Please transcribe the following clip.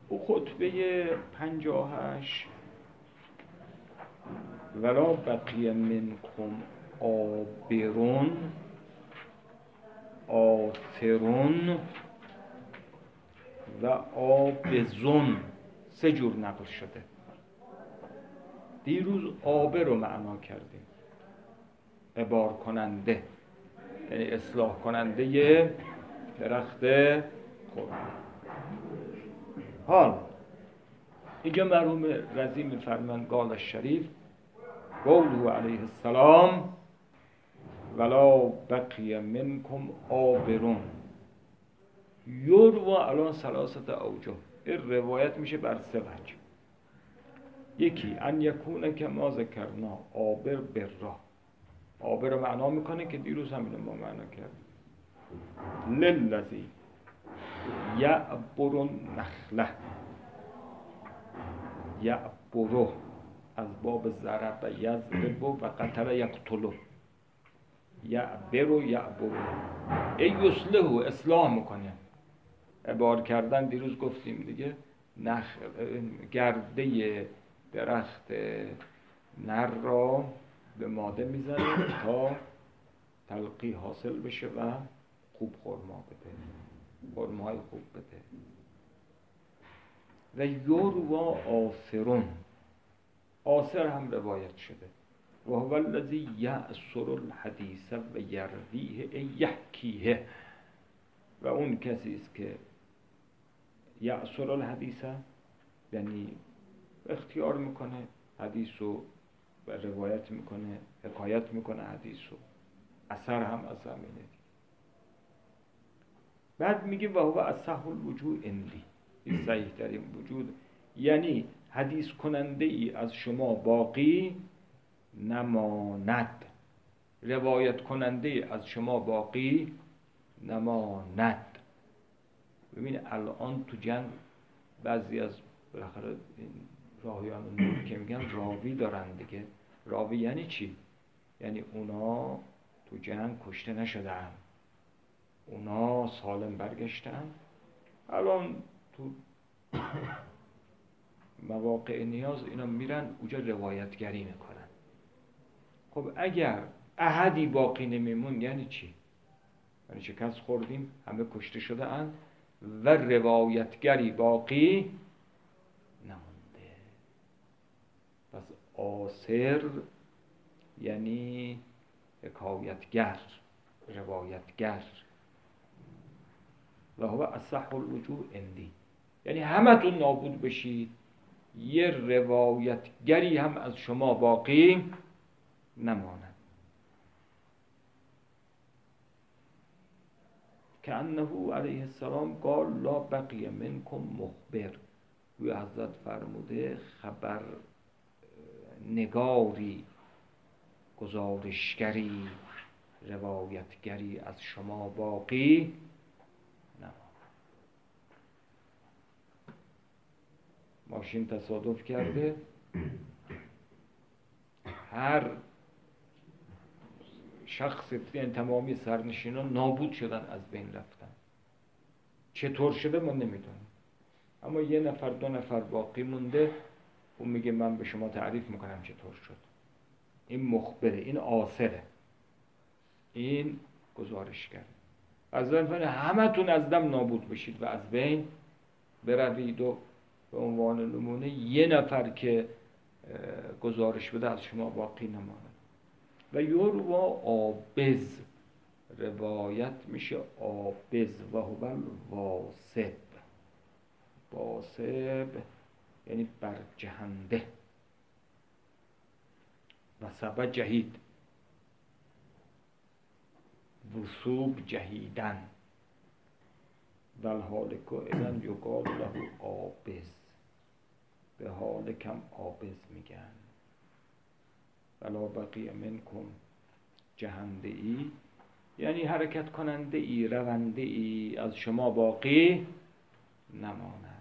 او خطبه 58 ولا بقی منکم آبرون آثرون و آبزون 3 جور نقل شده. دیروز آبر رو معنا کردیم، عبار کننده، یعنی اصلاح کننده یه درخت خرما. حال اینجا مرحوم رضی می‌فرمایند قال الشریف قوله علیه السلام ولا بقی منکم آبرون یروى علی 3 اوجه. این روایت میشه بر 3 وجه. یکی ان یکونه که ما ذکرنا آبر برا، آبر رو معنا میکنه که دیروز هم اینو ما معنا کردیم، للذی یعبر النخله، یعبر از باب ضرب یضرب و قتل یقتل، یعبر و یعبر ای یصلح اصلاح میکنه. عبار کردن دیروز گفتیم دیگه، گرده درخت نر را به ماده میزنه تا تلقی حاصل بشه و خوب خرما بده، خرمای خوب بده. و یروى آثرون، آثر هم روایت شده و هو الذی یأثر الحدیث و یرویه ای یحکیه، و اون کسی است که یأثر الحدیث یعنی اختیار میکنه حدیث رو و روایت میکنه، حکایت میکنه حدیث رو، اثر هم از زمینه. بعد میگه و هو اصح الوجوه عندی، این صحیح ترین وجود، یعنی حدیث کننده ای از شما باقی نماند، روایت کننده ای از شما باقی نماند. ببین الان تو جنگ بعضی از بالاخره راهیان نور که میگن راوی دارن دیگه. راوی یعنی چی؟ یعنی اونا تو جنگ کشته نشدن، اونا سالم برگشتن، الان تو مواقع نیاز اینا میرن اونجا روایتگری میکنن. خب اگر احدی باقی نمیمون یعنی چی؟ یعنی شکست خوردیم، همه کشته شده اند و روایتگری باقی نمونده. پس آثر یعنی حکایتگر، روایتگر. و هو اصح الوجوه عندی، یعنی همتون نابود بشید، یه روایتگری هم از شما باقی نماند. که انه علیه السلام قال لا بقی منکم مخبر، وی حضرت فرموده خبر نگاری، گزارشگری، روایتگری از شما باقی نماند. ماشین تصادف کرده، هر شخص، یعنی تمامی سرنشینان نابود شدن، از بین رفتن. چطور شده ما نمیدونیم، اما 1 نفر 2 نفر باقی مونده. اون میگه من به شما تعریف میکنم چطور شد. این مخبره، این آثره، این گزارشگره. از این همتون از دم نابود بشید و از بین بروید و به عنوان نمونه 1 نفر که گزارش بده از شما باقی نماند. و یروى آبز، روایت میشه آبز و هو الواسب، واسب یعنی برجهنده، وسب جهید، وسوب جهیدن، و الحالک اذن یقال له آبز، به حالکم آبز میگن. ولا بقی منکم جهنده ای یعنی حرکت کننده ای، رونده ای از شما باقی نماند.